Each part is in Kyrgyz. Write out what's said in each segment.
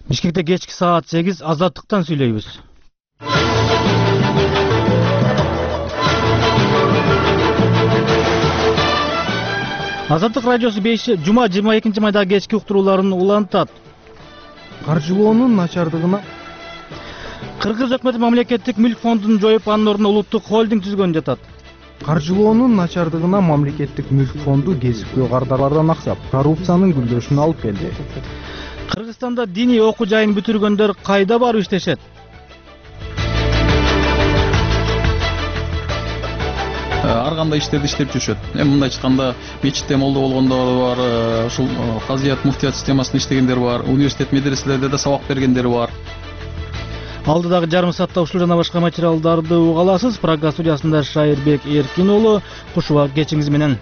Бишкекте кечки саат 8 Азаттыктан сүйлөйбүз. Азаттык радиосу 5 жума 22 майда кечки уктурууларын улантат. Каржылоонун начардыгына Кыргыз өкмөтү мамлекеттик мүлк фондун жоюп, анын ордуна улуттук холдинг түзгөн жатат. Каржылоонун начардыгына мамлекеттик мүлк фонду кесипкөй кардарлардан аксап, коррупциянын гүлдөшүнө алып келди. Кыргызстанда диний окуу жайын бүтүргөндөр кайда барып иштешет? Ар кандай иштерди иштеп жүрүшөт. Мындай айтканда, мечитте молдо болгондор бар, ушул казият, муфтият системасында иштегендер бар, университет, медреселерде да сабак бергендер бар. Алдыдагы жарым саатта ушул жана башка материалдарды уга аласыз. Программа студиясында Шайырбек Эркин уулу, кушуба кечиңиз менен.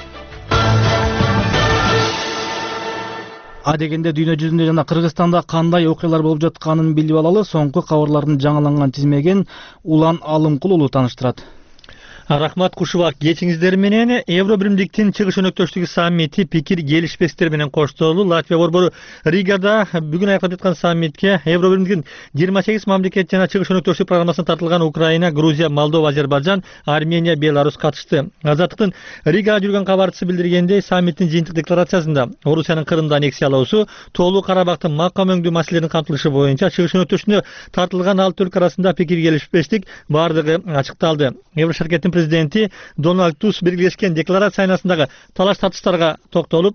Адегенде дүйнө жүзүндө жана Кыргызстанда кандай окуялар болуп жатканын билип алалы. Соңку кабарлардын жаңыланган тизмеген Улан Алымкул уулу таныштырат. Рахмат, кушубак кечиңиздер менен. Евробиримдиктин чыгыш өнөктөштүгү саммити пикир келишпестер менен коштолду. Латвия борбору Ригада бүгүн аякталып жаткан саммитке Евробиримдиктин 28 мамлекет жана чыгыш өнөктөштүк программасына тартылган Украина, Грузия, Молдова, Азербайжан, Армения, Беларусь катышты. Азаттыктын Ригада жүргөн кабарчысы билдиргендей, саммиттин жыйынтык декларациясында Орусиянын Крымды аннексиялоосу, Тоолуу Карабактын макам өңдүү маселелеринин камтылышы боюнча чыгыш өнөктөштүгүнө тартылган 6 өлкө арасында пикир келишпештик бардыгы ачыкталды. Еврошаркеттин президенти Дональд Туск белгилешкен декларация айнасындагы талаш тартыштарга токтолуп,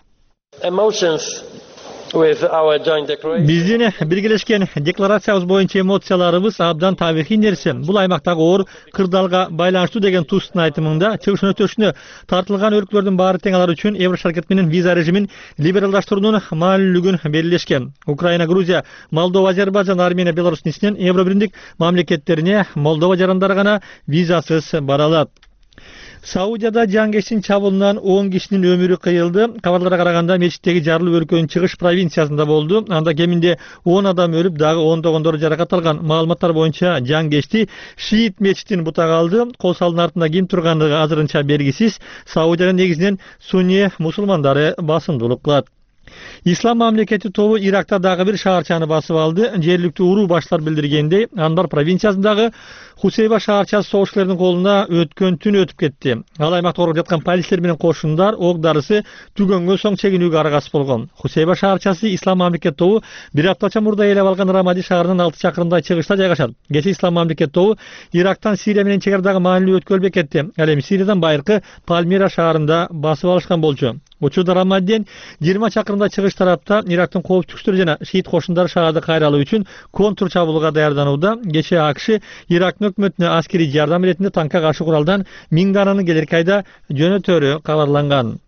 биздин белгилешкен декларациябыз боюнча эмоцияларыбыз абдан табигый нерсе. Бул аймактагы оор кырдаалга байланыштуу деген Тусктун айтымында, чыгыш өнөктөштүгүнө тартылган өлкөлөрдүн баары тең алар үчүн Еврошаркет менен виза режимин либералдаштыруунун маанилүүлүгүн белгилешкен. Украина, Грузия, Молдова, Азербайжан, Армения, Беларусь ичинен Евробиримдик мамлекеттерине Молдова жарандары гана визасыз бара алат. Саудияда жангештин чабуулунан 10 кишинин өмүрү кыйылды. Кабарларга караганда мечиттеги жарылуу өлкөнүн чыгыш провинциясында болду. Анда кеминде 10 адам өлүп, дагы ондогондору жаракат алган. Маалыматтар боюнча жангешти Шиит мечитин бутага алды. Кол салдын артында ким тургандыгы азырынча белгисиз. Саудиянын негизинен сунни мусулмандары басымдуулук кылат. Ислам мамлекети тобу Иракта дагы бир шаарчаны басып алды. Жергиликтүү уруу баштар билдиргендей, Анбар провинциясындагы Хусейба шаарчасы согушчулардын колуна өткөн түн өтүп кетти. Ал аймакта короп жаткан полицейлер менен кошундар ок дарысы түгөнгөн соң чегинүүгө аргасыз болгон. Хусейба шаарчасы Ислам мамлекет тобу бир аптача мурда ээлеп алган Рамади шаарынан 6 чакырымдай чыгышта жайгашат. Кечээ Ислам мамлекет тобу Ирактан Сирия менен чегарадагы маанилүү өткөл бекетти. Ал эми Сириядан байыркы Пальмира шаарында басып алышкан болчу. Учурда Рамадиден 20 чакырымдай чыгыш тарапта Ирактын коопчуктары жана шиит кошундары шаарды кайралуу үчүн контур чабуулга даярданууда. Кечээ АКШ Ирактын өкмөтүнө аскерий жардам иретинде танкка каршы куралдан 1000 дананы келерки айда жөнөтөрү кабарланган.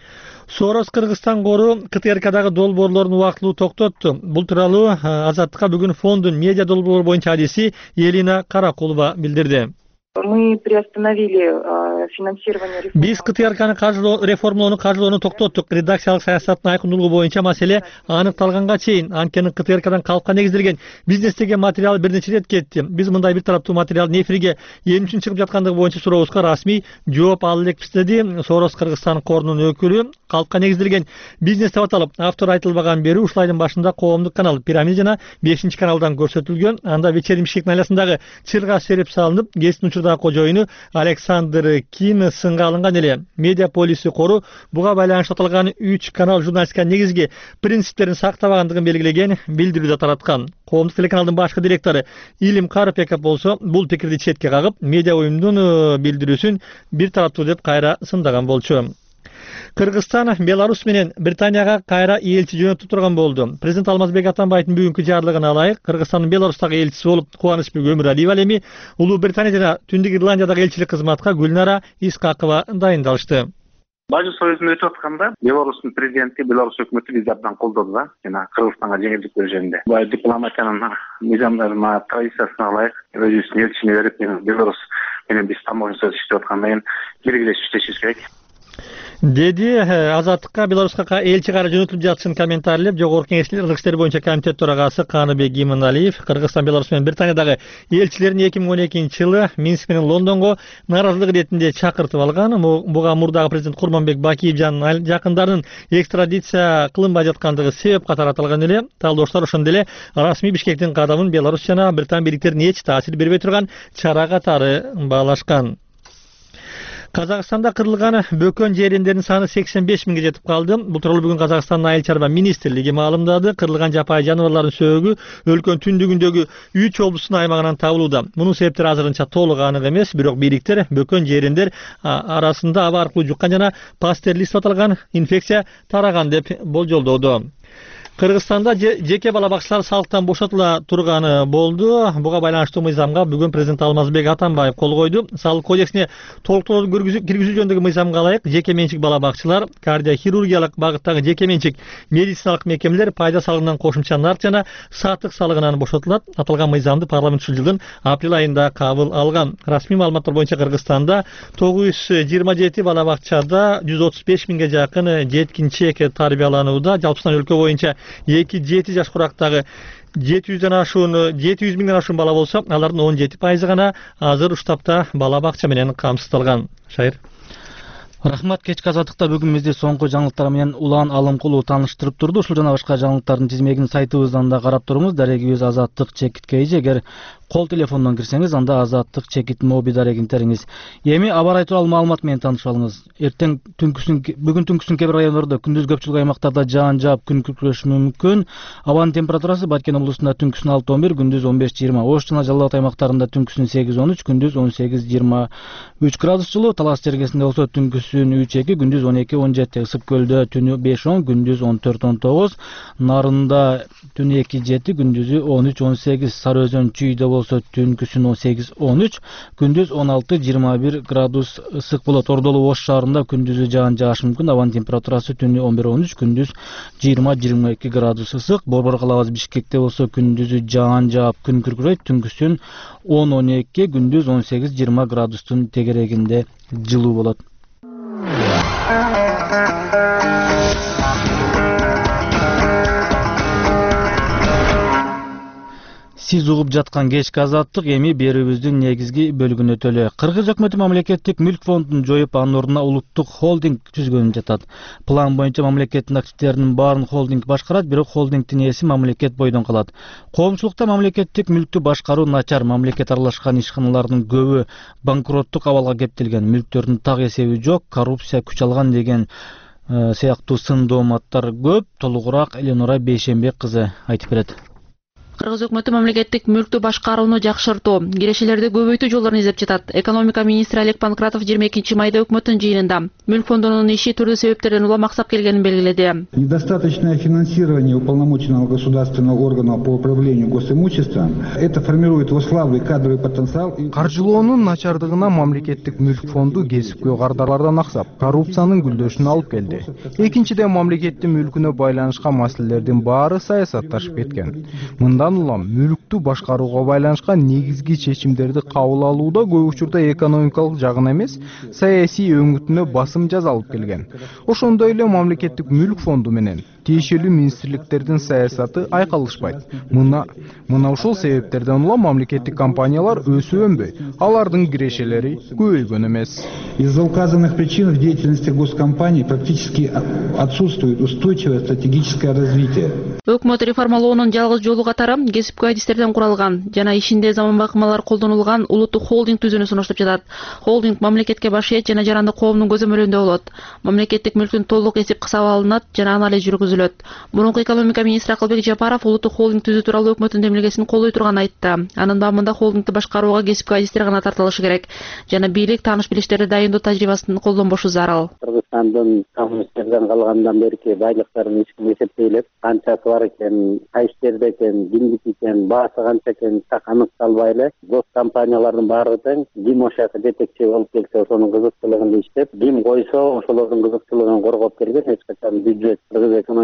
Сорос Кыргызстан кору КТРКдагы долбоорлорун убактылуу токтотту. Бул тууралуу Азаттыкка бүгүн фондун медиа долбоор боюнча адиси Елена Каракулова билдирди. Мы приостановили финансирование реформы. Биз КТРКны реформалоону каржылоону токтоттук. Редакциялык саясаттын айкындуулугу боюнча маселе аныкталганга чейин. Анткени КТРКдан калкка негизделген бизнес деген материал бир нече ирет кетти. Биз мындай бир тараптуу материалдын эфирге эмне үчүн чыгып жаткандыгы боюнча сурообузга расмий жооп ала элекпиз, деди Сорос Кыргызстан корунун өкүлү. Калкка негизделген бизнес деп аталып, автор айтылбаган бери ушул айдын башында коомдук канал Пирамида жана 5-каналдан көрсөтүлгөн. Анда вечерний Бишкек найласындагы чырга серип салынып, гесттин учурдагы кожоюну Александр Кин сынга алынган эле. Медиа полиси кору буга байланыштуу аталган 3 канал журналистика негизги принциптерин сактабагандыгын белгилеген билдирүүдө тараткан. Коомдук телеканалдын башкы директору Илим Карапеков болсо бул пикирди четке кагып, медиа уюмдун билдирүүсүн бир тараптуу деп кайра сындаган болчу. Кыргызстан Беларусь менен Британияга кайра элчи жөнөтүп турган болду. Президент Алмазбек Атамбаевдин бүгүнкү жарлыгына ылайык, Кыргызстандын Беларустагы элчиси болуп Кубанычбек Өмүралиев ал эми Улуу Британия жана Түндүк Ирландиядагы элчилик кызматка Гүлнара Исхакова дайындалышты. Бажы союзун өтүп атканда Беларустун президенти, Беларусь өкмөтү бизди абдан колдоду да, жана Кыргызстанга жеңилдик берүү жөнүндө. Бул дипломатиянын мыйзамдарына, традициясына ылайык өзүбүздүн элчини берип, Беларусь менен биз тамошачы иштеп аткандан кийин биргелешип иштешибиз керек. деди Азаттыкка Беларуска элчи кара жөнөтүлүп жатышын комментарийлеп Жогорку Кеңештин ыргыз иштери боюнча комитет төрагасы Каныбек Иманалиев Кыргызстан, Беларусь менен Британиядагы элчилерин 2012-жылы Минск менен Лондонго нааразылык иретинде чакыртып алган. Буга мурдагы президент Курманбек Бакиев жанын жакындарынын экстрадиция кылынбай жаткандыгы себеп катары аталган эле. Талдооштор ошондой эле расмий Бишкектин кадамын Беларусь жана Британ бийликтерине эч таасир бербей турган чара катары баалашкан. Казакстанда кырылган бөкөн жерендердин саны 85 миңге жетип калды. Бул тууралуу бүгүн Казакстандын айыл чарба министрлиги маалымдады. Кырылган жапайы жаныбарлардын сөөгү өлкөнүн түндүгүндөгү 3 облустун аймагынан табылууда. Мунун себептери азырынча толук анык эмес, бирок бийликтер бөкөн жерендер арасында аба аркылуу жуккан жана пастерлист деп аталган инфекция тараган деп болжолдоодо. Кыргызстанда жеке бала бакчалар салыктан бошотула турганы болду. Буга байланыштуу мыйзамга бүгүн президент Алмазбек Атамбаев кол койду. Салык кодексине толуктоолорду киргизүү жөнүндөгү мыйзамга ылайык жеке менчик бала бакчалар, кардиохирургиялык багыттагы жеке менчик медициналык мекемелер пайда салыгынан кошумча нарк жана сатык салыгынан бошотулат. Аталган мыйзамды парламент ушул жылдын апрель айында кабыл алган. Расмий маалыматтар боюнча Кыргызстанда 927 бала бакчада 135 миңге жакын жеткинчек тарбияланууда. Жалпысынан өлкө боюнча 2-7 жаш курактагы 700 миңден ашуун бала болсо, алардын 17% гана азыр уштапта бала бакча менен камсыздалган. Шайыр. Рахмат. Кечки азаттыкта бүгүн бизди соңку жаңылыктар менен Улан Алымкулов тааныштырып турду. Ушул жана башка жаңылыктардын тизмегин сайтыбыздан да карап туруңуз. Дарегибиз azаттык.kz. Эгер кол телефондон кирсеңиз, анда азаттык чекит моби дарегин териңиз. Эми аба ырайы тууралуу маалымат менен таанышып алыңыз. Бүгүн түнкүсүн кээ бир райондордо, күндүз көпчүлүк аймактарда жаан жаап күн күркүрөшү мүмкүн. Абанын температурасы Баткен облусунда түнкүсүн 6-11, күндүз 15-20. Ош жана Жалал Абад аймактарында түнкүсүн 8-13, күндүз 18-23 градус жылуу. Талас жергесинде болсо түнкүсүн 3-2, күндүз 12-17. Ысык көлдө түнү 5-10, күндүз 14-19. Нарында түнү 2-7, күндүзү 13-18. Сары Өзөн Чүйдө болсо түнкүсүн 18-13, күндүз 16-21 градус ысык болот. Ордолуу Ош шаарында күндүзү жаан жаашы мүмкүн. Абанын температурасы түнү 11-13, күндүз 20-22 градус ысык. Борбор калабыз Бишкекте болсо күндүзү жаан жаап күн күркүрөйт, түнкүсүн 10-12, күндүз 18-20 градустун тегерегинде жылуу болот. Сиз угуп жаткан кечки азаттык эми берүүбүздүн негизги бөлүгүнө өтөлү. Кыргыз өкмөтү мамлекеттик мүлк фондун жоюп, анын ордуна улуттук холдинг түзгөнүн жатат. План боюнча мамлекеттин активдеринин баарын холдинг башкарат, бирок холдингдин ээси мамлекет бойдон калат. Коомчулукта мамлекеттик мүлктү башкаруу начар, мамлекет аралашкан ишканалардын көбү банкроттук абалга кептелген, мүлктөрдүн так эсеби жок, коррупция күч алган деген сыяктуу сын дооматтар көп. Толугураак Эленора Бейшембек кызы айтып берет. Кыргыз өкмөтү мамлекеттик мүлктү башкарууну жакшыртуу, кирешелерди көбөйтүү жолдорун издеп жатат. Экономика министри Олег Панкратов 22-майда өкмөттүн жыйынында мүлк фондунун иши түрдүү себептерден улам аксап келгенин белгиледи. Недостаточное финансирование уполномоченного государственного органа по управлению госимуществом это формирует его слабый кадровый потенциал. Каржылоонун начардыгына мамлекеттик мүлк фонду кесипкөй кардарлардан аксап, коррупциянын гүлдөшүнө алып келди. Экинчиден, мамлекеттин мүлкүнө байланышкан маселелердин баары саясатташып кеткен. Мындан улам мүлктү башкарууга байланышкан негизги чечимдерди кабыл алууда көп учурда экономикалык жагын эмес, саясий өңүтүнө басым жасалып келген. Ошондой эле мамлекеттик мүлк фонду менен тиешелүү министрликтердин саясаты айкалышпайт. Мына ушул себептерден улам мамлекеттик компаниялар өсүп өнбөй, алардын кирешелери көбөйгөн эмес. Из-за указанных причин в деятельности госкомпаний практически отсутствует устойчивое стратегическое развитие. Өкмөт реформалоонун жалгыз жолу катары кесипкөй адистерден куралган жана ишинде заманбай ыкмалар колдонулган улуттук холдинг түзүүнү сунуштап жатат. Холдинг мамлекетке баш ийет жана жаранды коомдун көзөмөлүндө болот. Мамлекеттик мүлктүн толук эсеп кысабы алынат жана анализ жүргүзүлөт. Мурунку экономика министри Акылбек Жапаров улуттук холдинг түзүү тууралуу өкмөттүн демилгесин колдой турганын айтты. Анын бабында холдингди башкарууга кесипкөй адистер гана тартылышы керек жана бийлик тааныш билиштерди дайындоо тажрыйбасын колдонбошу зарыл. Кыргызстандын коммунисттерден калгандан берки байлыктарын эч ким эсептей элек, канчасы бар экен, кайсы жерде экен, кимдики экен, баасы канча экен так аныкталбай эле гос компаниялардын баары тең, ким ошого жетекчи болуп келсе ошонун кызыкчылыгында иштеп, ким койсо ошолордун кызыкчылыгын коргоп келген, эч качан бюджет Кыргыз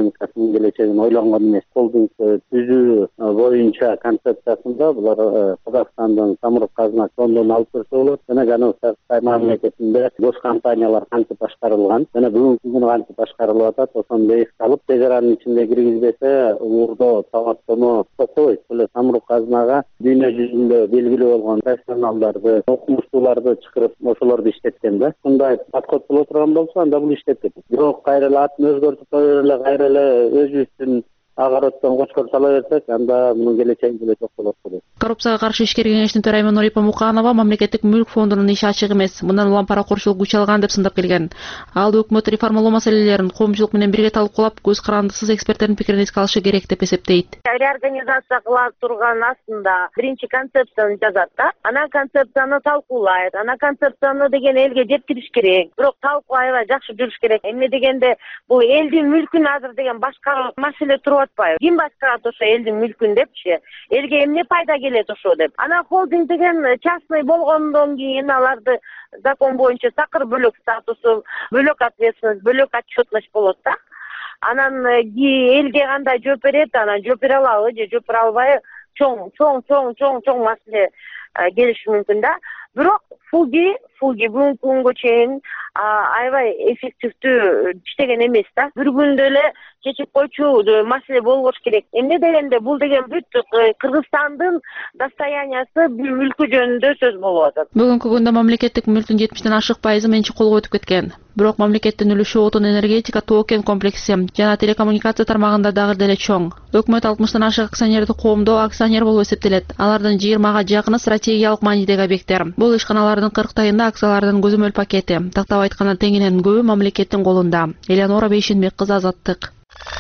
экономикасынын келечегин ойлонгон эмес. Холдинг түзүү боюнча концепциясында булар Казакстандын самұрық қазына фондун алып көрсө болот. Жана Жануб Кыргызстан мамлекетинде гос компаниялар кантип башкарылган, жана бүгүнкү күнү кантип башкарылып атат, ошондо эскалып чегаранын ичинде киргизбесе уурдоо, сабаттонуу токойт. Бул самұрық қазынага дүйнө жүзүндө белгилүү болгон профессионалдарды, окумуштууларды чакырып ошолорду иштеткен да. Мындай подход боло турган болсо, анда бул иштетет. Бирок кайра эле атын өзгөртүп коюп эле кайра эле өзүбүздүн агароттон кочкор сала берсек, анда мунун келечеги деле жок болот деп. Коррупцияга каршы ишкер кеңештин төрайымы Нурипа Муканова мамлекеттик мүлк фондунун иши ачык эмес, мындан улам паракорчулук күч алган деп сындап келген. Ал өкмөт реформалоо маселелерин коомчулук менен бирге талкуулап, көз карандысыз эксперттердин пикирин эске алышы керек деп эсептейт. Реорганизация кыла турган астында биринчи концепцияны жазат да, анан концепцияны талкуулайт, анан концепцияны деген элге жеткириш керек. Бирок талкуу аябай жакшы жүрүш керек. Эмне дегенде бул элдин мүлкүн азыр деген башка маселе туруп атпайбы? Ким башкарат ошо элдин мүлкүн депчи? Элге эмне пайда келет ошо деп. Анан холдинг деген частный болгондон кийин аларды закон боюнча такыр бөлөк статусу, бөлөк ответственность, бөлөк отчетность болот да. Анан элге кандай жооп берет, анан жооп бере алабы же жооп бере албайбы, чоң маселе келиши мүмкүн да. Бирок фуги бүгүнкү күнгө чейин аябай эффективдүү иштеген эмес да. Бир күндө эле чечип койчу маселе болбош керек. Эмне дегенде бул деген бүт Кыргызстандын достояниясы мүлкү жөнүндө сөз болуп атат. Бүгүнкү күндө мамлекеттик мүлктүн 70тен ашык пайызы менчик колго өтүп кеткен. Бирок мамлекеттин үлүшү отун, энергетика, тоо кен комплекси жана телекоммуникация тармагында дагы деле чоң. Өкмөт 60тан ашык акционерди коомдоо акционер болуп эсептелет. Алардын 20га жакыны стратегиялык маанидеги объекттер. Бул ишканалардын 40тайында акциялардын көзөмөл пакети. Тактап айтканда теңинен көбү мамлекеттин колунда. Элеонора Бейшенбек кызы, Азаттык.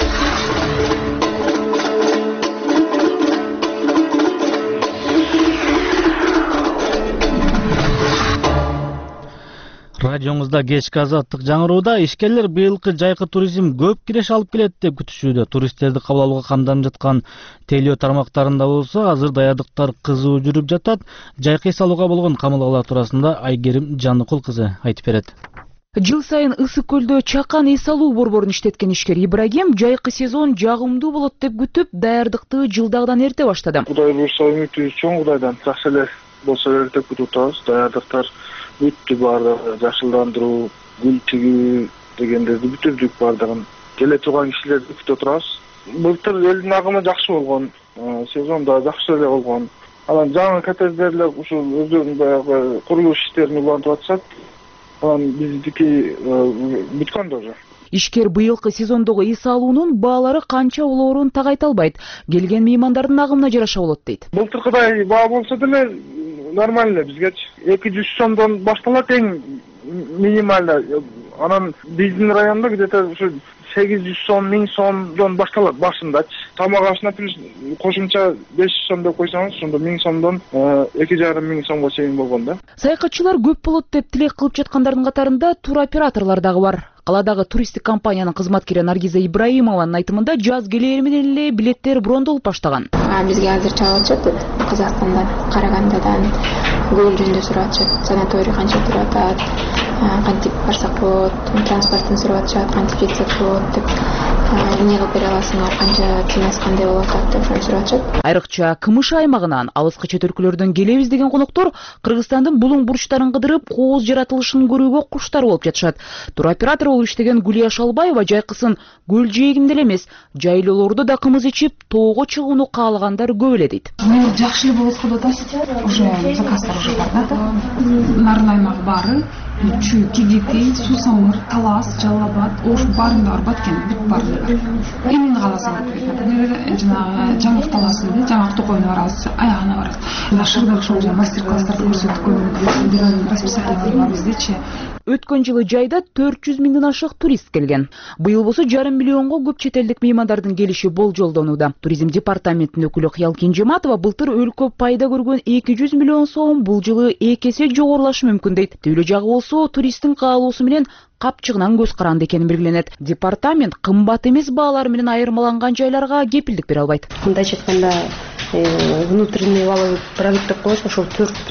Радиоңузда кечки Азаттык жаңырууда ишкерлер быйылкы жайкы туризм көп киреш алып келет деп күтүшүүдө. Туристтерди кабыл алууга камданып жаткан телөө тармактарында болсо азыр даярдыктар кызуу жүрүп жатат. Жайкы эс алууга болгон камылгалар туурасында Айгерим Жаныкул кызы айтып берет. Жыл сайын Ысык көлдө чакан эс алуу борборун иштеткен ишкер Ибрагим жайкы сезон жагымдуу болот деп күтүп, даярдыкты жылдагдан эрте баштады. Кудай буйрса үмүтүбүз чоң, Кудайдан жакшы эле болсо керек деп күтүп атабыз. Даярдыктар бүттү, баардыгы жашылдандыруу, гүл тигүү дегендерди бүтүрдүк баардыгын. Келе турган кишилерди күтүп турабыз. Былтыр элдин агымы жакшы болгон, сезон да жакшы эле болгон. Анан жаңы коттедждер ушул өздөрүнүн баягы курулуш иштерин улантып атышат. Анан биздики бүткөн да уже. Ишкер быйылкы сезондогу эс алуунун баалары канча болоорун так айта албайт. Келген меймандардын агымына жараша болот дейт. Былтыркыдай баа болсо деле нормально бизгечи 200 сомдон башталат эң минимально. Анан биздин районда где-то ушу 800 сом, 1000 сомдон башталат башындачы. Тамак ашына плюс кошумча 500 сом деп койсоңуз, ошондо 1000 сомдон 2500 сомго чейин болгон да. Саякатчылар көп болот деп тилек кылып жаткандардын катарында туроператорлор дагы бар. Каладагы туристтик компаниянын кызматкери Наргиза Ибраимованын айтымында жаз келери менен эле билеттер брондолуп баштаган. Бизге азыр чалып атышат Казакстандан, Карагандадан, Гүл жөнүндө сурап атышат, санаторий канча туруп атат, кантип барсак болот, транспортун сурап атышат, кантип жетсек болот деп, эмне кылып бере аласыңар, канча ценасы кандай болуп атат деп сурап атышат. Айрыкча КМШ аймагынан, алыскы чет өлкөлөрдөн келебиз деген коноктор Кыргызстандын булуң бурчтарын кыдырып, кооз жаратылышын көрүүгө куштар болуп жатышат. Туроператор болуп иштеген Гүлия Шалбаева жайкысын көл жээгинде эле эмес, жайлоолордо да кымыз ичип, тоого чыгууну каалагандар көп эле дейт. Жакшы эле болот да, уже заказдар уже бар да. Нарын аймагы баары, Чүй, Кигити, Сусамыр, Талас, Жалал-Абад, Ош баарында бар экен, бүт баарында. Эмне кааласаң деп жанагы жаңак таласында, жаңак токойуна барабыз, аягына барабыз. Нашырда ошол мастер-класстар көрсөткөн расписание бар биздечи. Өткөн жылы жайда 400 миңден ашык турист келген. Быйыл болсо 5,5 миллионго көп чет элдик меймандардын келиши болжолдонууда. Туризм департаментинин өкүлү Кыял Кенжематова былтыр өлкө пайда көргөн 200 миллион сом бул жылы 2 эсе жогорулашы мүмкүн дейт. Түүлө жагы болсо туристтин каалоосу менен капчыгынан көз каранды экени белгиленет. Департамент кымбат эмес баалар менен айырмаланган жайларга кепилдик бере албайт. Мындайча айтканда, внутренний валовый продукт деп коебуз, ошол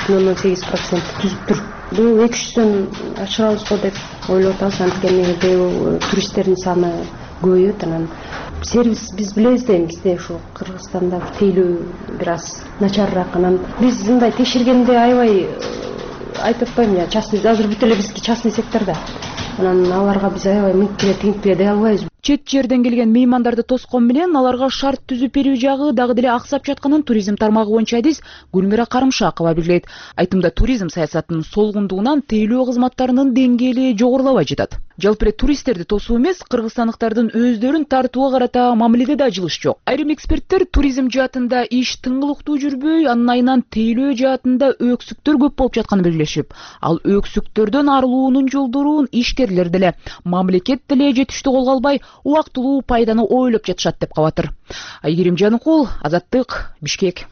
4,8% түзүп тур. Бул 200дөн ашырабыз го деп ойлоп атабыз. Анткени быйыл туристтердин саны көбөйөт. Анан сервис биз билебиз да, бизде ушу Кыргызстанда тейлөө бир аз начарыраак. Анан биз мындай текшергенде аябай айтып атпайм, частный азыр бүт эле бизки частный секторда. Анан аларга биз аябай мынтип дей албайбыз. Чет жерден келген меймандарды тоскон менен аларга шарт түзүп берүү жагы дагы деле аксап жатканын туризм тармагы боюнча адис Гүлмира Карымшакова белгилейт. Айтымда туризм саясатынын солгундугунан тейлөө кызматтарынын деңгээли жогорулабай жатат. Жалпы эле туристтерди тосуу эмес, кыргызстандыктардын өздөрүн тартууга карата мамиледе да жылыш жок. Айрым эксперттер туризм жаатында иш тыңгылыктуу жүрбөй, анын айынан тейлөө жаатында өксүктөр көп болуп жатканын белгилешип, ал өксүктөрдөн арылуунун жолдорун ишкерлер деле, мамлекет деле жетиштүү колго албай, убактылуу пайданы ойлоп жатышат деп кабатыр. Айгерим Жаныкул, Азаттык, Бишкек.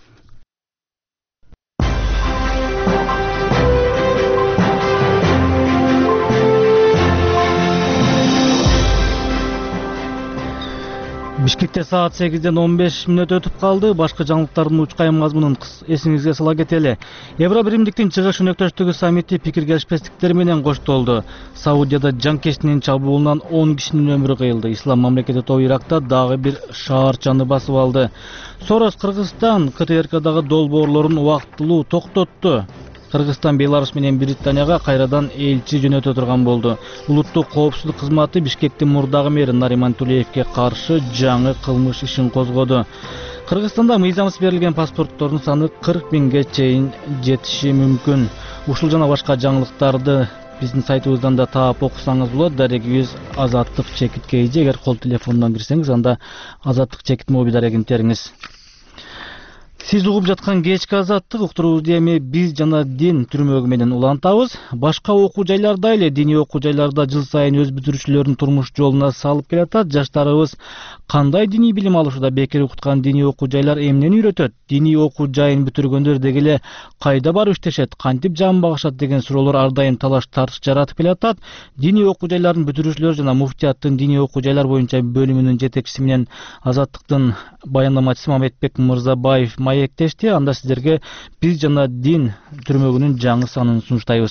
Бишкекте саат 8:15 өтүп калды. Башка жаңылыктардын учкайым мазмунун эсиңизге сала кетели. Евро биримдиктин чыгыш өнөктөштүгү саммити пикир келишпестиктер менен коштолду. Саудияда жанкечтинин чабуулунан 10 кишинин өмүрү кыйылды. Ислам мамлекети тобу Иракта дагы бир шаарчаны басып алды. Сорос Кыргызстан КТРКдагы долбоорлорун убактылуу токтотту. Кыргызстан Беларусь менен Британияга кайрадан элчи жөнөтө турган болду. Улуттук коопсуздук кызматы Бишкектин мурдагы мэри Нариман Тулеевке каршы жаңы кылмыш ишин козгоду. Кыргызстанда мыйзамсыз берилген паспорттордун саны 40 миңге чейин жетиши мүмкүн. Ушул жана башка жаңылыктарды биздин сайтыбыздан да таап окусаңыз болот. Дарегибиз Азаттык чекит KG. Эгер кол телефонунан кирсеңиз, анда Азаттык чекит моби дарегин териңиз. Сиз угуп жаткан кечки Азаттык уктуруубузду эми биз жана дин түрмөгү менен улантабыз. Башка окуу жайларда эле диний окуу жайларда жыл сайын өз бүтүрүүчүлөрүн турмуш жолуна салып келатат. Жаштарыбыз кандай диний билим алышууда бекер окуткан диний окуу жайлар эмнени үйрөтөт? Диний окуу жайын бүтүргөндөр деги эле кайда барып иштешет, кантип жан багышат деген суроолор ар дайым талаш тартыш жаратып келатат. Диний окуу жайлардын бүтүрүүчүлөрү жана муфтияттын диний окуу жайлар боюнча бөлүмүнүн жетекчиси менен Азаттыктын баяндамачысы Мамедбек Мырзабаев маектешти. Анда сиздерге биз жана дин түрмөгүнүн жаңы санын сунуштайбыз.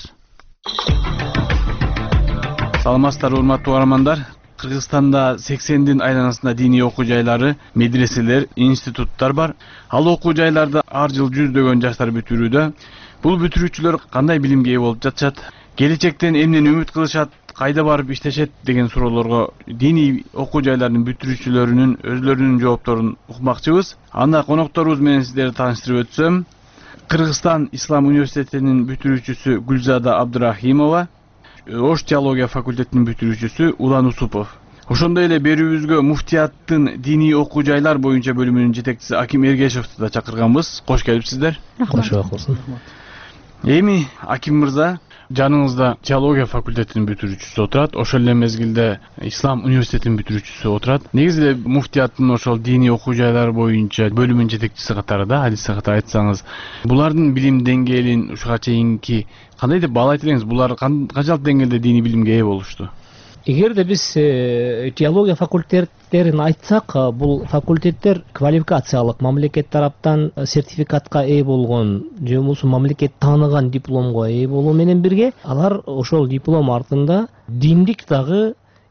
Саламатсыздарбы, урматтуу угармандар. Кыргызстанда 80дин айланасында диний окуу жайлары, медреселер, институттар бар. Ал окуу жайларда ар жыл жүздөгөн жаштар бүтүрүүдө. Бул бүтүрүүчүлөр кандай билимге ээ болуп жатышат? Келечектен эмнени үмүт кылышат? Кайда барып иштешет деген суроолорго диний окуу жайлардын бүтүрүүчүлөрүнүн өзлөрүнүн жоопторун укмакчыбыз. Анда конокторубуз менен сиздерди тааныштырып өтсөм, Кыргызстан Ислам университетинин бүтүрүүчүсү Гүлзада Абдырахимова, Ош теология факультетинин бүтүрүүчүсү Улан Усупов. Ошондой эле берүүбүзгө муфтияттын диний окуу жайлар боюнча бөлүмүнүн жетекчиси Аким Эргешевди да чакырганбыз. Кош келипсиздер. Кош болсун. Эми Аким мырза, жаныңызда теология факультетинин бүтүрүүчүсү отурат, ошол эле мезгилде Ислам университетинин бүтүрүүчүсү отурат. Негизи эле муфтияттын ошол диний окуу жайлар боюнча бөлүмүнүн жетекчиси катарында, адис катары айтсаңыз, булардын билим деңгээлин ушуга чейинки кандай деп баалайт элеңиз? Булар канчалык деңгээлде диний билимге ээ болушту? Эгерде биз теология факультеттерин айтсак, бул факультеттер квалификациялык мамлекет тараптан сертификатка ээ болгон же болбосо мамлекет тааныган дипломго ээ болуу менен бирге, алар ошол диплом артында диндик дагы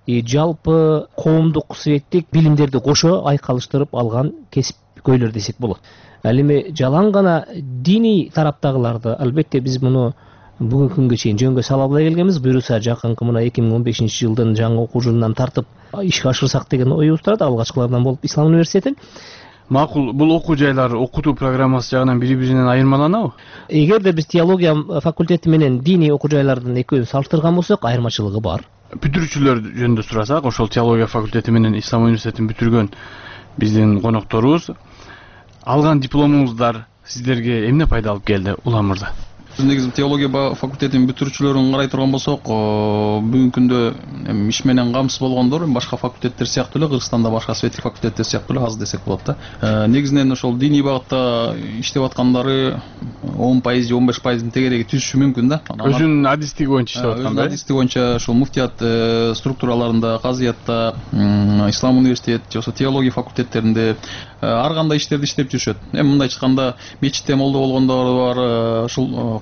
жалпы коомдук светтик билимдерди кошо айкалыштырып алган кесипкөйлөр десек болот. Ал эми жалаң гана диний тараптагыларды албетте биз муну бүгүнкү күнгө чейин жөнгө сала албай келгенбиз. Буюрса жакынкы мына 2015-жылдын жаңы окуу жылынан тартып ишке ашырсак деген оюбуз турат. Алгачкылардан болуп Ислам университети. Макул, бул окуу жайлар окутуу программасы жагынан бири-биринен айырмаланабы? Эгерде биз теология факультети менен диний окуу жайлардын экөөсүн салыштырган болсок, айырмачылыгы бар. Бүтүрүүчүлөр жөнүндө сурасак, ошол теология факультети менен Ислам университетин бүтүргөн биздин конокторубуз, алган дипломуңуздар сиздерге эмне пайда алып келди, Улан мырза? Негизи теология факультетинин бүтүрүүчүлөрүн карай турган болсок, бүгүнкү күндө иш менен камсыз болгондор башка факультеттер сыяктуу эле, Кыргызстанда башка светтик факультеттер сыяктуу эле аз десек болот да. Негизинен ошол диний багытта иштеп аткандары 10% же 15%дын тегереги түзүшү мүмкүн да. Өзүнүн адистиги боюнча иштеп аткан. Өзүнүн адистиги боюнча ошол муфтият структураларында, казыятта, Ислам университет же болбосо теология факультеттеринде ар кандай иштерди иштеп жүрүшөт. Эми мындай айтканда, мечитте молдо болгондор бар, ушул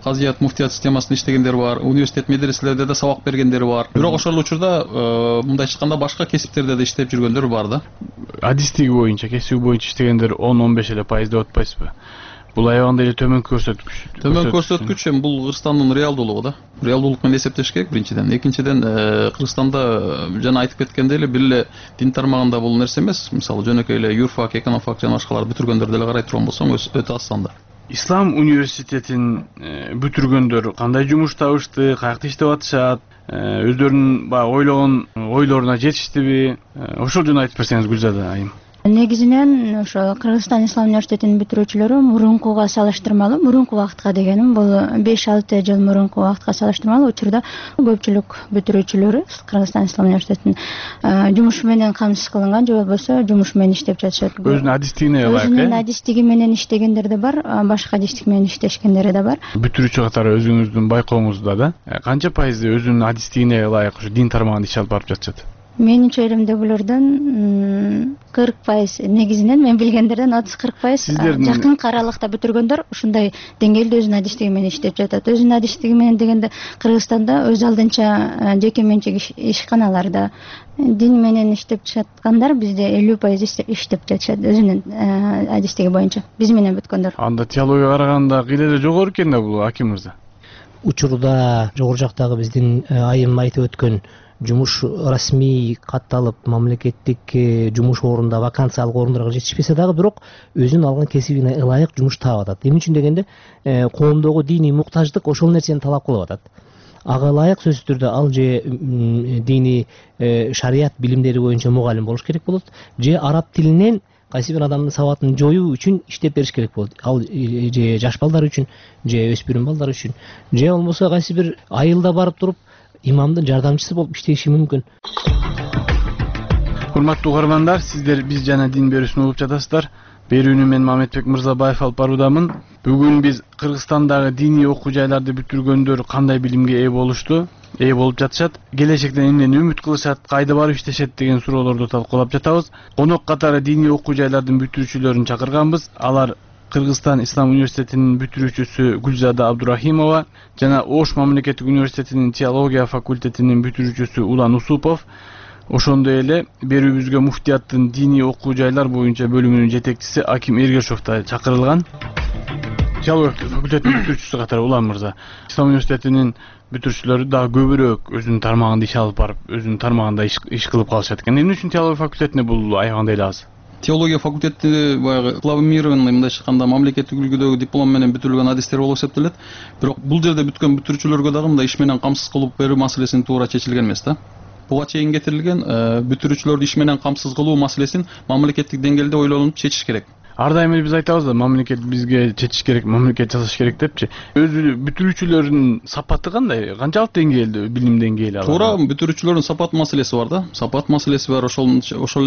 казият муфтият системасында иштегендер бар, университет медреселерде да сабак бергендер бар. Бирок ошол учурда мындайча айтканда башка кесиптерде да иштеп жүргөндөр бар да. Адистиги боюнча, кесиби боюнча иштегендер 10-15 эле пайыз деп атпайсызбы? Бул аябаганда эле төмөнкү көрсөткүч. Төмөнкү көрсөткүч эми бул Кыргызстандын реалдуулугу да. Реалдуулук менен эсептеш керек биринчиден. Экинчиден Кыргызстанда жана айтып кеткендей эле бир эле дин тармагында бул нерсе эмес. Мисалы жөнөкөй эле юрфак, экономфак жана башкаларды бүтүргөндөр деле карай турган болсоң өтө аз санда. Ислам университетин бүтүргөндөр кандай жумуш табышты, каякта иштеп атышат, өздөрүнүн баягы ойлогон ойлоруна жетиштиби? Ошол жөнүндө айтып берсеңиз Гүлзада айым. Негизинен ошо Кыргызстан Ислам университетинин бүтүрүүчүлөрү мурункуга салыштырмалуу, мурунку убакытка дегеним бул 5-6 жыл мурунку убакытка салыштырмалуу учурда көпчүлүк бүтүрүүчүлөрү Кыргызстан Ислам университетинин жумуш менен камсыз кылынган же болбосо жумуш менен иштеп жатышат. Өзүнүн адистигине ылайык. Өзүнүн адистиги менен иштегендер да бар, башка адистик менен иштешкендери да бар. Бүтүрүүчү катары өзүңүздүн байкооңузда да канча пайызы өзүнүн адистигине ылайык ушу дин тармагында иш алып барып жатышат? Менимче илимдегилерден 40%, негизинен мен билгендерден 30-40% жакын аралыкта бүтүргөндөр ушундай деңгээлде өзүнүн адистиги менен иштеп жатат. Өзүнүн адистиги менен дегенде Кыргызстанда өз алдынча жеке менчик ишканаларда дин менен иштеп жаткандар бизде 50% иштеп жатышат өзүнүн адистиги боюнча. Биз менен бүткөндөр. Анда теологияга караганда кыйла эле жогору экен да бул Аким мырза. Учурда жогору жактагы биздин айым айтып өткөн жумуш расмий катталып мамлекеттик жумуш орунда вакансиялык орундарга жетишпесе дагы бирок өзүнүн алган кесибине ылайык жумуш таап атат. Эмне үчүн дегенде коомдогу диний муктаждык ошол нерсени талап кылып атат. Ага ылайык сөзсүз түрдө ал же диний шарият билимдери боюнча мугалим болуш керек болот, же араб тилинен кайсы бир адамдын сабатын жоюу үчүн иштеп бериш керек болот. Ал же жаш балдар үчүн, же өспүрүм балдар үчүн, же болбосо кайсы бир айылда барып туруп имамдын жардамчысы болуп иштеши мүмкүн. Урматтуу угармандар, сиздер биз жана дин берүүсүн угуп жатасыздар. Берүүнү мен Мамедбек Мырзабаев алып баруудамын. Бүгүн биз Кыргызстандагы диний окуу жайларды бүтүргөндөр кандай билимге ээ болушту, ээ болуп жатышат, келечектен эмнени үмүт кылышат, кайда барып иштешет деген суроолорду талкуулап жатабыз. Конок катары диний окуу жайлардын бүтүрүүчүлөрүн чакырганбыз. Алар Кыргызстан Ислам университетинин бүтүрүүчүсү Гүлзада Абдурахимова жана Ош мамлекеттик университетинин теология факультетинин бүтүрүүчүсү Улан Усупов, ошондой эле берүүбүзгө муфтияттын диний окуу жайлар боюнча бөлүмүнүн жетекчиси Аким Эргешов да чакырылган. Теология факультетинин бүтүрүүчүсү катары Улан мырза, Ислам университетинин бүтүрүүчүлөрү дагы көбүрөөк өзүнүн тармагында иш алып барып, өзүнүн тармагында иш кылып калышат экен. Эмне үчүн теология факультетине бул аябаганда эле аз? Теология факультети баягы дипломированный мындайча айтканда мамлекеттик үлгүдөгү диплом менен бүтүрүлгөн адистер болуп эсептелет. Бирок бул жерде бүткөн бүтүрүүчүлөргө дагы мындай иш менен камсыз кылып берүү маселесин туура чечилген эмес да. Буга чейин кетирилген бүтүрүүчүлөрдү иш менен камсыз кылуу маселесин мамлекеттик деңгээлде ойлонуп чечиш керек. Ар дайым эле биз айтабыз да, мамлекет бизге чечиш керек, мамлекет жасаш керек депчи. Өзү бүтүрүүчүлөрдүн сапаты кандай? Канчалык деңгээлде билим деңгээли алар? Туура, бүтүрүүчүлөрдүн сапат маселеси бар да. Сапат маселеси бар. Ошол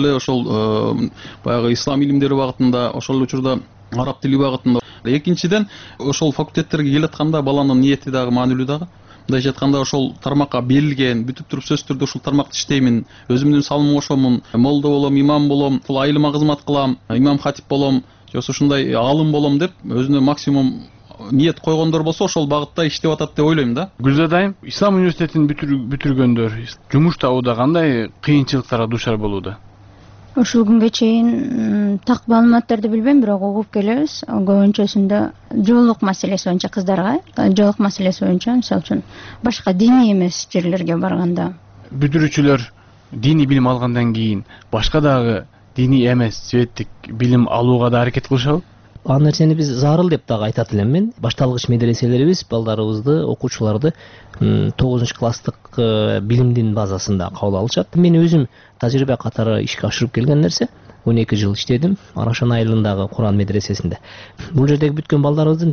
эле баягы ислам илимдери багытында, ошол учурда араб тили багытында. Экинчиден, ошол факультеттерге келатканда баланын ниети дагы маанилүү дагы. Мындайча айтканда ошол тармакка берилген, бүтүп туруп сөзсүз түрдө ушул тармакта иштеймин, өзүмдүн салымымды кошомун, молдо болом, имам болом, бул айылыма кызмат кылам, имам хатип болом, же ушундай алым болом деп өзүнө максимум ниет койгондор болсо ошол багытта иштеп атат деп ойлойм да. Гүлзадайым, Ислам университетин бүтүргөндөр жумуш табууда кандай кыйынчылыктарга дуушар болууда? Ушул күнгө чейин так маалыматтарды билбейм, бирок угуп келебиз. Көбүнчөсүндө жоолук маселеси боюнча кыздарга, жоолук маселеси боюнча, мисалы үчүн башка диний эмес жерлерге барганда. Бүтүрүүчүлөр диний билим алгандан кийин башка дагы диний эмес светтик билим алууга да аракет кылышабы? Ал нерсени биз зарыл деп дагы айтат элем мен. Башталгыч медреселерибиз балдарыбызды, окуучуларды 9-класстык билимдин базасында кабыл алышат. Мен өзүм тажрыйба катары ишке ашырып келген нерсе. 12 жыл иштедим Арашан айылындагы Куран медресесинде. Бул жердеги бүткөн балдарыбыздын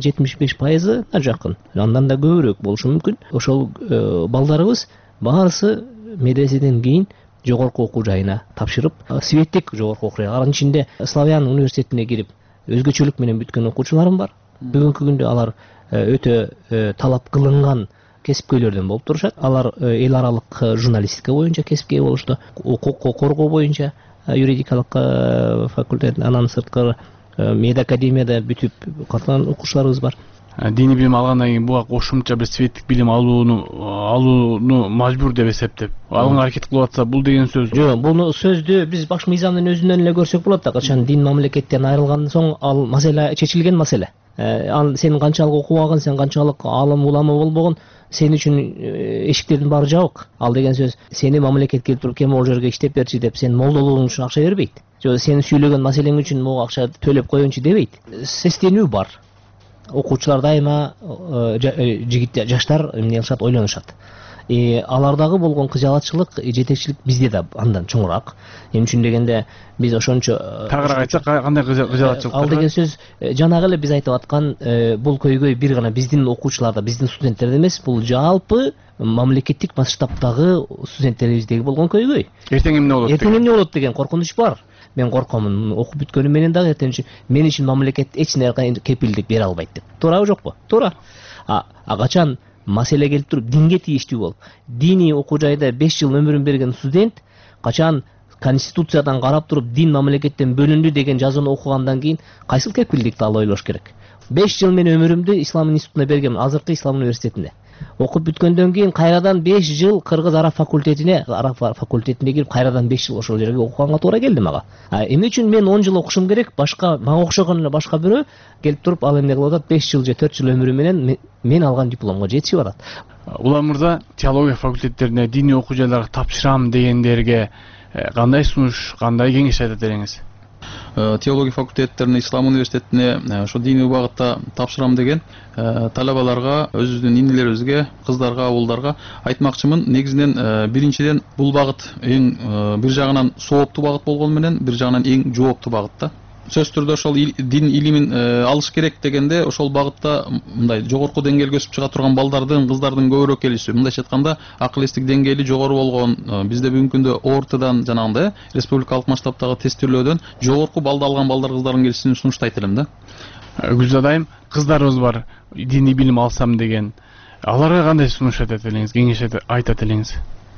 75%-ы жакын, андан да көбүрөөк болушу мүмкүн. Ошол балдарыбыз баарысы медреседен кийин жогорку окуу жайына тапшырып, светтик жогорку окуу жай. Анын ичинде Славян университетине кирип өзгөчөлүк менен бүткөн окуучуларым бар. Бүгүнкү күндө алар өтө талап кылынган кесипкөйлөрдөн болуп турушат. Алар эл аралык журналистика боюнча кесипке болушту, укукку коргоо боюнча юридикалык факультет, анан сырткары медакадемияда бүтүп калган окуучуларыбыз бар. диний билим алгандан кийин буга кошумча бир светтик билим алууну мажбур деп эсептеп алганга аракет кылып атса, бул деген сөз. Жок, бул сөздү биз баш мыйзамдын өзүнөн эле көрсөк болот да. Качан дин мамлекеттен айрылгандан соң ал маселе чечилген маселе. Ал сен канчалык окубаган, сен канчалык алым улама болбогон, сен үчүн эшиктердин баары жабык. Ал деген сөз сени мамлекет келип туруп кем ол жерге иштеп берчи деп сен молдолугуң үчүн акча бербейт. Жок, сен сүйлөгөн маселең үчүн могу акча төлөп коеюнчу дебейт. Сестенүү бар. Окуучулар дайыма жигит жаштар эмне кылышат, ойлонушат. Алардагы болгон кыжалатчылык, жетекчилик бизде да андан чоңураак. Эмне үчүн дегенде биз ошончо тагыраак айтсак, кандай кыжалатчылык? Ал деген сөз жанагы эле биз айтып аткан бул көйгөй бир гана биздин окуучуларда, биздин студенттерде эмес, бул жалпы мамлекеттик масштабтагы студенттерибиздеги болгон көйгөй. Эртең эмне болот? Эртең эмне болот деген коркунуч бар. Мен коркомун, окуп бүткөнүм менен дагы эртең мен үчүн мамлекет эч нерсе кепилдик бере албайт деп. Туурабы жокпу? Туура. Качан маселе келип туруп динге тийиштүү болуп, диний окуу жайда 5 жыл өмүрүн берген студент качан конституциядан карап туруп дин мамлекеттен бөлүндү деген жазууну окугандан кийин кайсыл кепилдикти ал ойлош керек. 5 жыл мен өмүрүмдү ислам институтуна бергем, азыркы ислам университетинде. Окуп бүткөндөн кийин кайрадан 5 жыл кыргыз араб факультетине кирип кайрадан 5 жыл ошол жерге окуганга туура келди мага. Эмне үчүн мен 10 жыл окушум керек, башка мага окшогон эле башка бирөө келип туруп ал эмне кылып атат, 5 жыл же 4 жыл өмүрү менен мен алган дипломго жетишип атат. Улан мырза, теология факультеттерине, диний окуу жайларга тапшырам дегендерге кандай сунуш, кандай кеңеш айтат элеңиз? Теология факультеттерине, ислам университетине ошо диний багытта тапшырам деген талабаларга, өзүбүздүн инилерибизге, кыздарга, абулдарга айтмакчымын. Негизинен биринчиден бул багыт эң бир жагынан сооптуу багыт болгону менен, бир жагынан эң жооптуу багыт да. Сөз түрдө ошол дин илимин алыш керек дегенде ошол багытта мындай жогорку деңгээлге өсүп чыга турган балдардын, кыздардын көбүрөөк келиши. Мындайча айтканда, акыл эстик деңгээли жогору болгон, бизде бүгүнкү күндө ОРТдан жанагындай республикалык масштабтагы тестирлөөдөн жогорку балды алган балдар, кыздардын келишин сунуштайт элем да. Гүлзада айым, кыздарыбыз бар, диний билим алсам деген. Аларга кандай сунуш айтат элеңиз, кеңеш айтат элеңиз?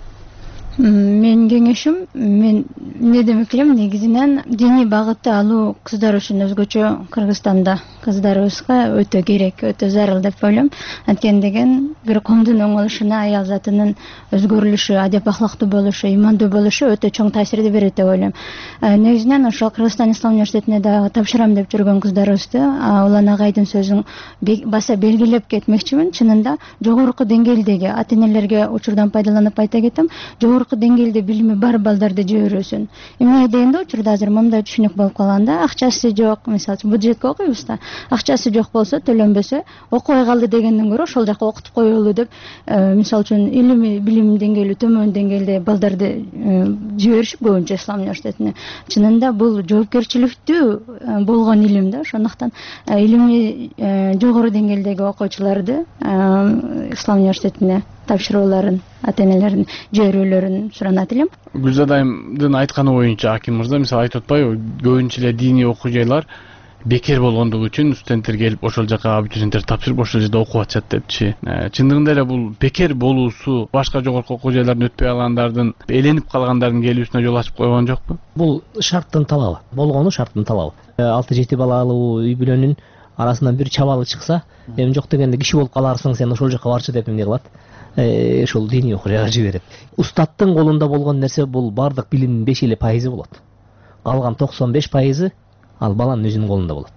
Мен кеңешим, мен не демек элем, негизинен диний багытты алуу кыздар үчүн өзгөчө Кыргызстанда кыздарыбызга өтө керек, өтө зарыл деп ойлойм. Анткени деген бир коомдун оңолушуна аял затынын өзгөрүлүшү, адеп ахлактуу болушу, имандуу болушу өтө чоң таасирди берет деп ойлойм. Негизинен ошол Кыргызстан ислам университетине дагы тапшырам деп жүргөн кыздарыбызды Улан агайдын сөзүн баса белгилеп кетмекчимин. Чынында жогорку деңгээлдеги ата-энелерге учурдан пайдаланып айта кетем, деңгээлде билими бар балдарды жиберүүсүн. Эмне дегенде учурда азыр мындай түшүнүк болуп калганда, акчасы жок, мисалы бюджетке окуйбуз да, акчасы жок болсо, төлөнбөсө, окубай калды дегенден көрө ошол жака окутуп коелу деп, мисалы үчүн илими билим деңгээли төмөн деңгээлде балдарды жиберишип көбүнчө ислам университетине. Чынында бул жоопкерчиликтүү болгон илим да, ошондуктан илими жогору деңгээлдеги окуучуларды ислам университетине тапшырууларын, ата-энелердин жиберүүлөрүн суранат элем. Гүлзада айымдын айтканы боюнча, Аким мырза, мисалы айтып атпайбы, көбүнчө эле диний окуу жайлар бекер болгондугу үчүн студенттер келип ошол жака абитуриенттер тапшырып ошол жерде окуп атышат депчи. Чындыгында эле бул бекер болуусу башка жогорку окуу жайлардан өтпөй калгандардын, эленип калгандардын келүүсүнө жол ачып койгон жокпу? Бул шарттын талабы, болгону шарттын талабы. 6-7 балалуу үй бүлөнүн арасынан бир чабалы чыкса, эми жок дегенде киши болуп каларсың, сен ошол жака барчы деп эмне кылат? Ошол диний окуу жайга жиберет. Устаттын колунда болгон нерсе бул бардык билимдин 5% болот. Калган 95% ал баланын өзүнүн колунда болот.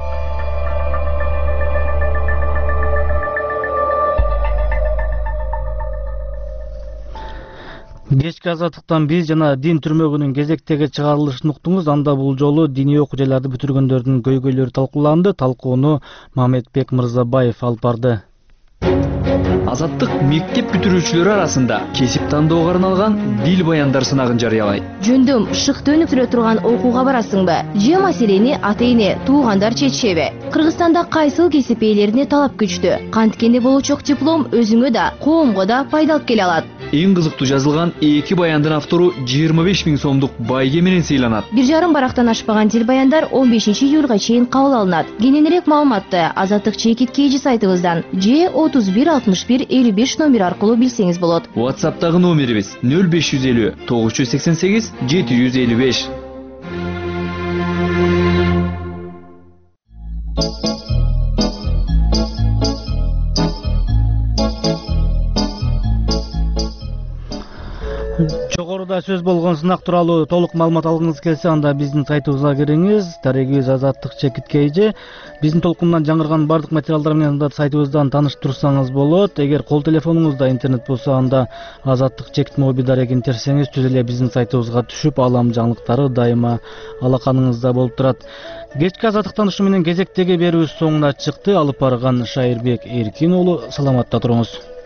Кечки азаттыктан биз жана дин түрмөгүнүн кезектеги чыгарылышын уктуңуз. Анда бул жолу диний окуу жайларды бүтүргөндөрдүн көйгөйлөрү талкууланды. Талкууну Мамедбек Мырзабаев алып барды. Азаттык мектеп бүтүрүүчүлөрү арасында кесип тандоого арналган дил баяндар сынагын жарыялайт. Жөндөм шыкты өнүктүрө турган окууга барасыңбы? Же маселени ата-эне, туугандар чечишеби? Кыргызстанда кайсыл кесип ээлерине талап күчтүү? Канткенде болучок диплом өзүңө да, коомго да пайда алып келе алат. Эң кызыктуу жазылган 2 баяндын автору 25 000 сомдук байге менен сыйланат. 1,5 барактан ашпаган дил баяндар 15 июлга чейин кабыл алынат. Кененирээк маалыматты Азаттык чекиткейжи сайтыбыздан же 31 61 55 номер аркылуу билсеңиз болот. WhatsApp'тагы номерибиз 0550 988 755. Учурда сөз болгон сынак тууралуу толук маалымат алгыңыз келсе, анда биздин сайтыбызга кириңиз. Дарегибиз Азаттык Чекитке эже. Биздин толкундан жаңырган бардык материалдар менен анда сайтыбыздан таанышып турсаңыз болот. Эгер кол телефонуңузда интернет болсо, анда Азаттык Чекит моби дарегин терсеңиз түз эле биздин сайтыбызга түшүп, алам жаңылыктары дайыма алаканыңызда болуп турат. Кечки азаттыктан ушу менен кезектеги берүүбүз соңуна чыкты. Алып барган Шайырбек Эркин уулу, саламатта туруңуз.